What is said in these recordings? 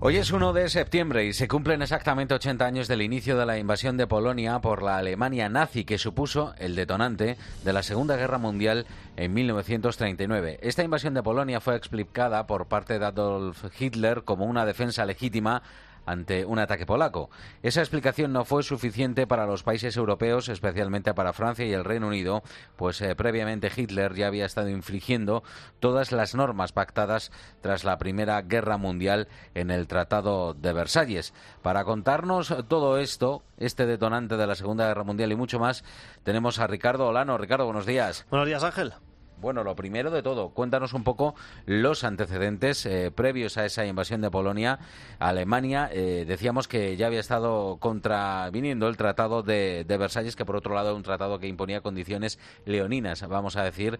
Hoy es 1 de septiembre y se cumplen exactamente 80 años del inicio de la invasión de Polonia por la Alemania nazi, que supuso el detonante de la Segunda Guerra Mundial en 1939. Esta invasión de Polonia fue explicada por parte de Adolf Hitler como una defensa legítima ante un ataque polaco. Esa explicación no fue suficiente para los países europeos, especialmente para Francia y el Reino Unido, pues previamente Hitler ya había estado infringiendo todas las normas pactadas tras la Primera Guerra Mundial en el Tratado de Versalles. Para contarnos todo esto, este detonante de la Segunda Guerra Mundial y mucho más, tenemos a Ricardo Olano. Ricardo, buenos días. Buenos días, Ángel. Bueno, lo primero de todo, cuéntanos un poco los antecedentes previos a esa invasión de Polonia. Alemania, decíamos que ya había estado contraviniendo el Tratado de Versalles, que por otro lado era un tratado que imponía condiciones leoninas, vamos a decir,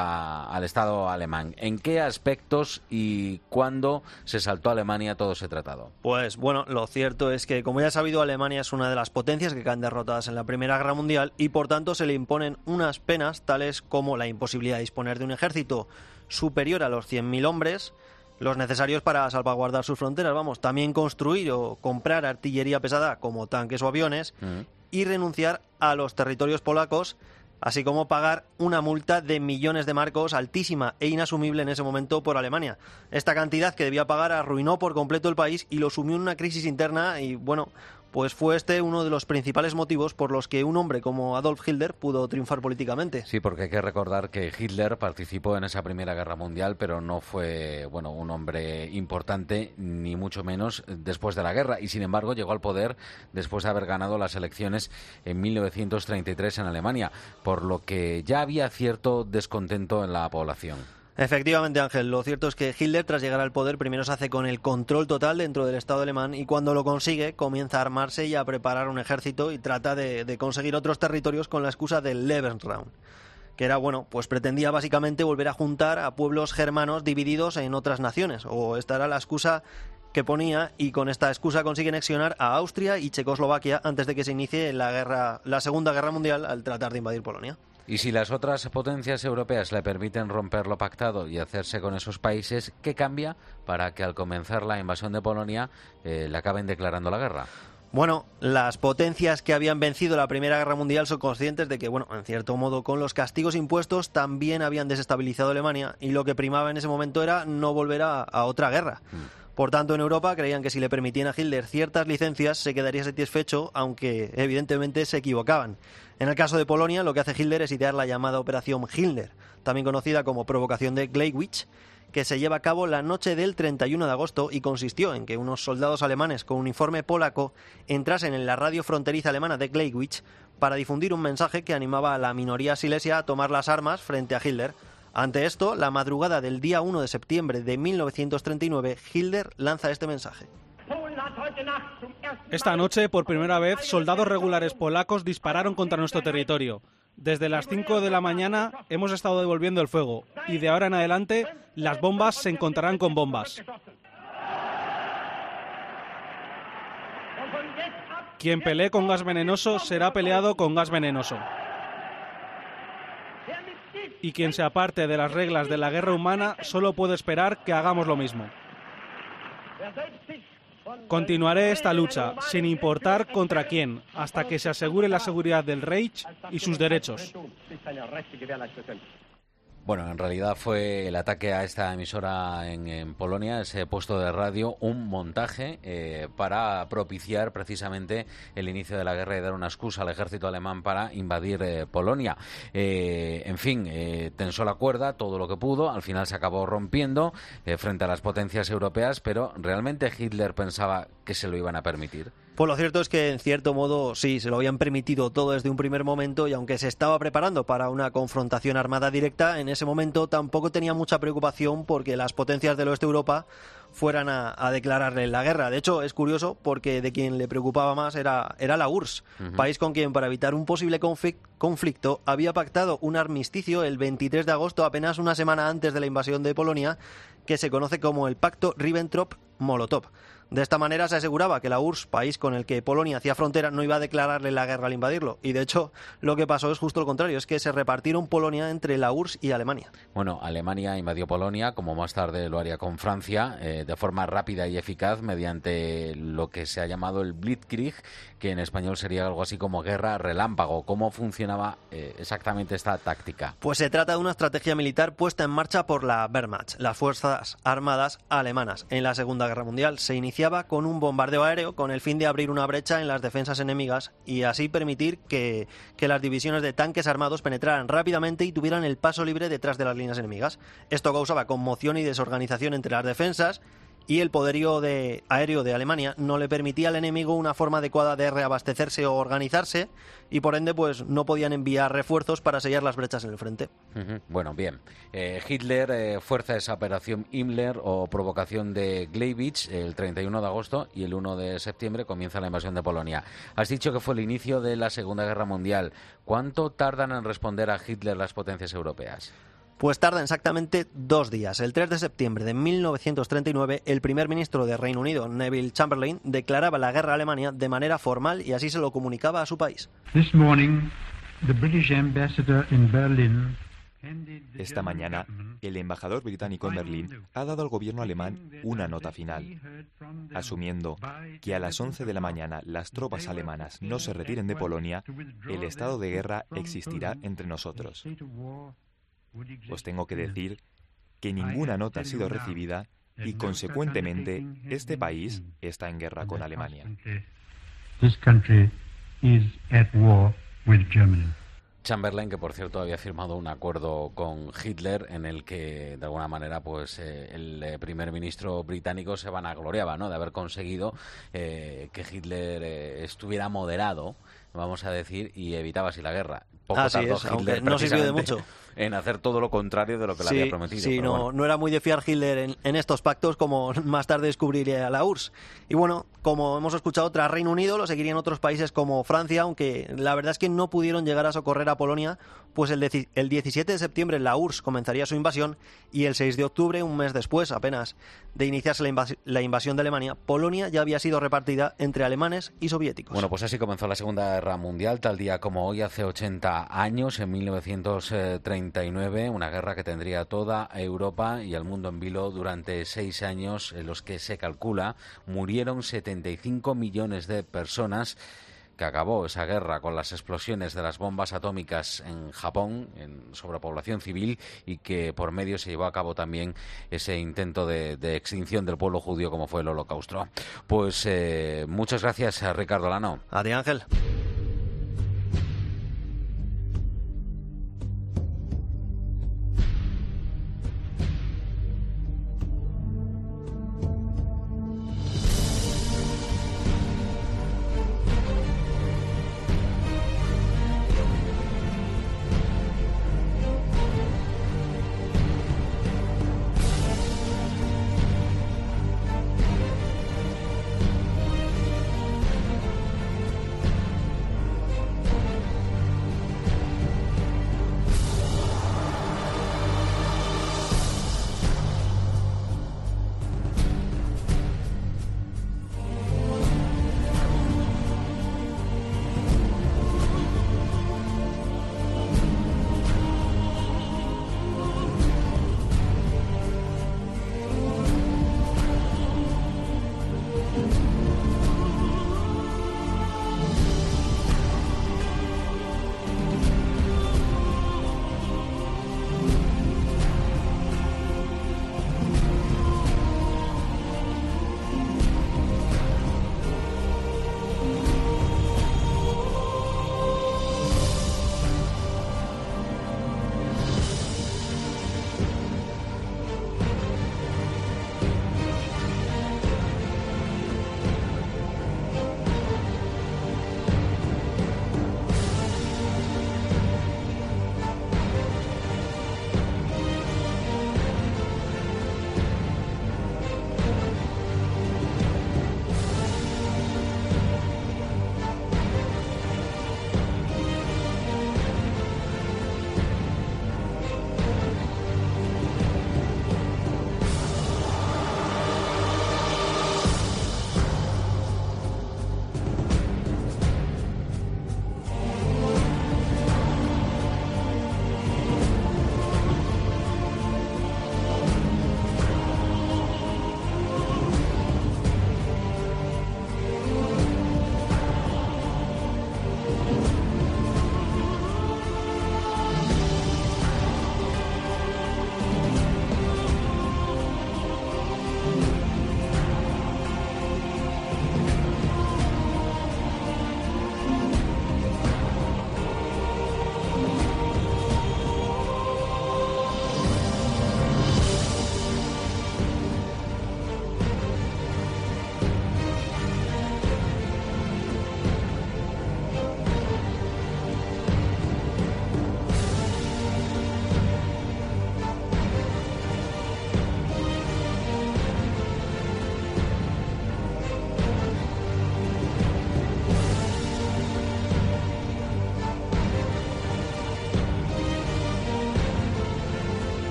al Estado alemán. ¿En qué aspectos y cuándo se saltó a Alemania todo ese tratado? Pues bueno, lo cierto es que, como ya has sabido, Alemania es una de las potencias que caen derrotadas en la Primera Guerra Mundial y por tanto se le imponen unas penas tales como la imposibilidad de disponer de un ejército superior a los 100.000 hombres, los necesarios para salvaguardar sus fronteras, también construir o comprar artillería pesada como tanques o aviones y renunciar a los territorios polacos, así como pagar una multa de millones de marcos altísima e inasumible en ese momento por Alemania. Esta cantidad que debía pagar arruinó por completo el país y lo sumió en una crisis interna y, bueno, pues fue este uno de los principales motivos por los que un hombre como Adolf Hitler pudo triunfar políticamente. Sí, porque hay que recordar que Hitler participó en esa Primera Guerra Mundial, pero no fue, un hombre importante, ni mucho menos después de la guerra, y sin embargo llegó al poder después de haber ganado las elecciones en 1933 en Alemania, por lo que ya había cierto descontento en la población. Efectivamente, Ángel, lo cierto es que Hitler, tras llegar al poder, primero se hace con el control total dentro del Estado alemán y cuando lo consigue comienza a armarse y a preparar un ejército y trata de conseguir otros territorios con la excusa del Lebensraum, que era, pues pretendía básicamente volver a juntar a pueblos germanos divididos en otras naciones, o esta era la excusa que ponía, y con esta excusa consigue anexionar a Austria y Checoslovaquia antes de que se inicie la Segunda Guerra Mundial al tratar de invadir Polonia. Y si las otras potencias europeas le permiten romper lo pactado y hacerse con esos países, ¿qué cambia para que al comenzar la invasión de Polonia le acaben declarando la guerra? Bueno, las potencias que habían vencido la Primera Guerra Mundial son conscientes de que, en cierto modo, con los castigos impuestos también habían desestabilizado Alemania y lo que primaba en ese momento era no volver a otra guerra. Por tanto, en Europa creían que si le permitían a Hitler ciertas licencias se quedaría satisfecho, aunque evidentemente se equivocaban. En el caso de Polonia, lo que hace Hitler es idear la llamada Operación Hitler, también conocida como Provocación de Gleiwitz, que se lleva a cabo la noche del 31 de agosto y consistió en que unos soldados alemanes con uniforme polaco entrasen en la radio fronteriza alemana de Gleiwitz para difundir un mensaje que animaba a la minoría silesia a tomar las armas frente a Hitler. Ante esto, la madrugada del día 1 de septiembre de 1939, Hitler lanza este mensaje. Esta noche, por primera vez, soldados regulares polacos dispararon contra nuestro territorio. Desde las 5 de la mañana hemos estado devolviendo el fuego y de ahora en adelante las bombas se encontrarán con bombas. Quien pelee con gas venenoso será peleado con gas venenoso. Y quien se aparte de las reglas de la guerra humana solo puede esperar que hagamos lo mismo. Continuaré esta lucha, sin importar contra quién, hasta que se asegure la seguridad del Reich y sus derechos. Bueno, en realidad fue el ataque a esta emisora en Polonia, ese puesto de radio, un montaje para propiciar precisamente el inicio de la guerra y dar una excusa al ejército alemán para invadir Polonia. Tensó la cuerda todo lo que pudo, al final se acabó rompiendo frente a las potencias europeas, pero ¿realmente Hitler pensaba que se lo iban a permitir? Pues lo cierto es que, en cierto modo, sí, se lo habían permitido todo desde un primer momento y aunque se estaba preparando para una confrontación armada directa, en ese momento tampoco tenía mucha preocupación porque las potencias del oeste de Europa fueran a declararle la guerra. De hecho, es curioso porque de quien le preocupaba más era la URSS, país con quien, para evitar un posible conflicto, había pactado un armisticio el 23 de agosto, apenas una semana antes de la invasión de Polonia, que se conoce como el Pacto Ribbentrop-Molotov. De esta manera se aseguraba que la URSS, país con el que Polonia hacía frontera, no iba a declararle la guerra al invadirlo. Y de hecho, lo que pasó es justo lo contrario, es que se repartieron Polonia entre la URSS y Alemania. Bueno, Alemania invadió Polonia, como más tarde lo haría con Francia, de forma rápida y eficaz mediante lo que se ha llamado el Blitzkrieg, que en español sería algo así como guerra relámpago. ¿Cómo funcionaba exactamente esta táctica? Pues se trata de una estrategia militar puesta en marcha por la Wehrmacht, las Fuerzas Armadas alemanas. En la Segunda Guerra Mundial se iniciaba con un bombardeo aéreo con el fin de abrir una brecha en las defensas enemigas y así permitir que las divisiones de tanques armados penetraran rápidamente y tuvieran el paso libre detrás de las líneas enemigas. Esto causaba conmoción y desorganización entre las defensas, y el poderío aéreo de Alemania no le permitía al enemigo una forma adecuada de reabastecerse o organizarse, y por ende pues no podían enviar refuerzos para sellar las brechas en el frente. Bueno, bien. Hitler fuerza esa operación Himmler o provocación de Gleiwitz el 31 de agosto y el 1 de septiembre comienza la invasión de Polonia. Has dicho que fue el inicio de la Segunda Guerra Mundial. ¿Cuánto tardan en responder a Hitler las potencias europeas? Pues tarda exactamente 2 días. El 3 de septiembre de 1939, el primer ministro de Reino Unido, Neville Chamberlain, declaraba la guerra a Alemania de manera formal y así se lo comunicaba a su país. Esta mañana, el embajador británico en Berlín ha dado al gobierno alemán una nota final, asumiendo que a las 11 de la mañana las tropas alemanas no se retiren de Polonia, el estado de guerra existirá entre nosotros. Os tengo que decir que ninguna nota ha sido recibida y, consecuentemente, este país está en guerra con Alemania. Chamberlain, que por cierto había firmado un acuerdo con Hitler en el que de alguna manera pues el primer ministro británico se vanagloriaba, ¿no?, de haber conseguido que Hitler estuviera moderado, vamos a decir, y evitaba así la guerra. Poco tardó Hitler no sirvió de mucho en hacer todo lo contrario de lo que le había prometido. Sí, no era muy de fiar Hitler en estos pactos, como más tarde descubriría la URSS. Y bueno, como hemos escuchado, tras Reino Unido lo seguirían otros países como Francia, aunque la verdad es que no pudieron llegar a socorrer a Polonia, pues el 17 de septiembre la URSS comenzaría su invasión y el 6 de octubre, un mes después apenas de iniciarse la invasión de Alemania, Polonia ya había sido repartida entre alemanes y soviéticos. Bueno, pues así comenzó la Segunda Guerra Mundial, tal día como hoy, hace 80 años, en 1939, una guerra que tendría toda Europa y al mundo en vilo durante 6 años, en los que se calcula murieron 75 millones de personas, que acabó esa guerra con las explosiones de las bombas atómicas en Japón, sobre población civil, y que por medio se llevó a cabo también ese intento de extinción del pueblo judío como fue el Holocausto. Pues muchas gracias a Ricardo Lano. A ti, Ángel.